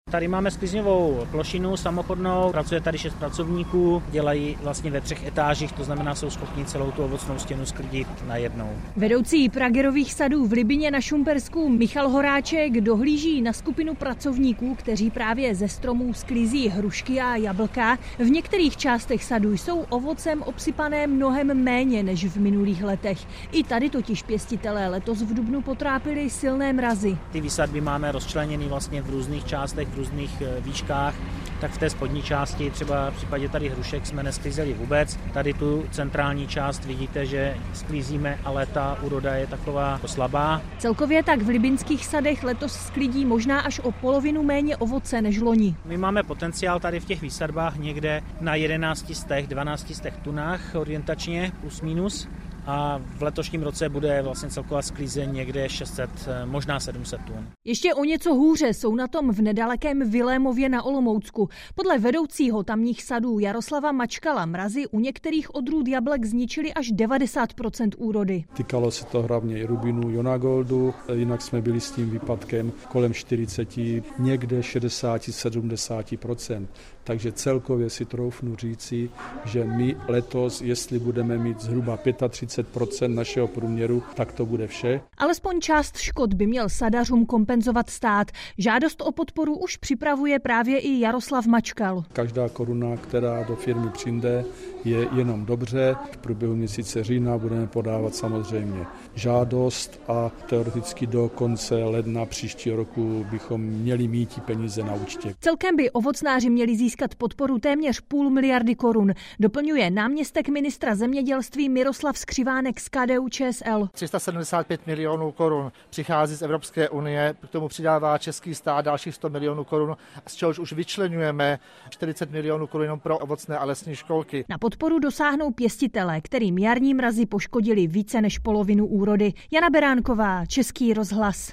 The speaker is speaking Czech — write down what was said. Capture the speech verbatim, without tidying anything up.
Tady máme sklizňovou plošinu samochodnou, pracuje tady šest pracovníků, dělají vlastně ve třech etážích, to znamená, jsou schopni celou tu ovocnou stěnu sklidit najednou. Vedoucí Pragerových sadů v Libině na Šumpersku Michal Horáček dohlíží na skupinu pracovníků, kteří právě ze stromů sklízí hrušky a jablka. V některých částech sadů jsou ovocem obsypané mnohem méně než v minulých letech. I tady totiž pěstitelé letos v dubnu potrápili silné mrazy. Ty výsadby máme rozčleněny vlastně v různých částech, v různých výškách, tak v té spodní části, třeba v případě tady hrušek, jsme nesklízeli vůbec. Tady tu centrální část vidíte, že sklízíme, ale ta úroda je taková slabá. Celkově tak v libynských sadech letos sklidí možná až o polovinu méně ovoce než loni. My máme potenciál tady v těch výsadbách někde na jedenáct stech, dvanáct stech tunách orientačně plus minus. A v letošním roce bude vlastně celková sklízeň někde šest set, možná sedm set tun. Ještě o něco hůře jsou na tom v nedalekém Vilémově na Olomoucku. Podle vedoucího tamních sadů Jaroslava Mačkala mrazy u některých odrůd jablek zničily až devadesát procent úrody. Týkalo se to hlavně i rubinu Jonagoldu, jinak jsme byli s tím výpadkem kolem čtyřicet, někde šedesát až sedmdesát procent. Takže celkově si troufnu říci, že my letos, jestli budeme mít zhruba třicet pět procent našeho průměru, tak to bude vše. Alespoň část škod by měl sadařům kompenzovat stát. Žádost o podporu už připravuje právě i Jaroslav Mačkal. Každá koruna, která do firmy přijde, je jenom dobře. V průběhu měsíce října budeme podávat samozřejmě žádost a teoreticky do konce ledna příštího roku bychom měli mít peníze na účtě. Celkem by ovocnáři měli získat podporu téměř půl miliardy korun, doplňuje náměstek ministra zemědělství Miroslav Skřivánek z K D U Č S L. tři sta sedmdesát pět milionů korun přichází z Evropské unie, k tomu přidává český stát dalších sto milionů korun, z čehož už vyčleňujeme čtyřicet milionů korun jenom pro ovocné a lesní školky. Na podporu dosáhnou pěstitelé, kterým jarní mrazy poškodili více než polovinu úrody. Jana Beránková, Český rozhlas.